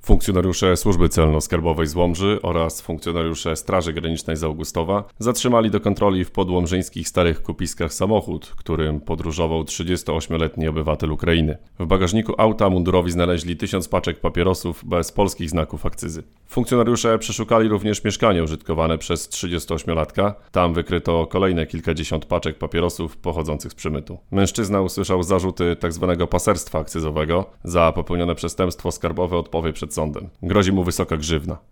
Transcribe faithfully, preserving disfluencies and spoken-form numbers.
Funkcjonariusze Służby Celno-Skarbowej z Łomży oraz funkcjonariusze Straży Granicznej z Augustowa zatrzymali do kontroli w podłomżyńskich Starych Kupiskach samochód, którym podróżował trzydziestoośmioletni obywatel Ukrainy. W bagażniku auta mundurowi znaleźli tysiąc paczek papierosów bez polskich znaków akcyzy. Funkcjonariusze przeszukali również mieszkanie użytkowane przez trzydziestoośmiolatka. Tam wykryto kolejne kilkadziesiąt paczek papierosów pochodzących z przemytu. Mężczyzna usłyszał zarzuty tzw. paserstwa akcyzowego. Za popełnione przestępstwo skarbowe odpowie przed sądem. Grozi mu wysoka grzywna.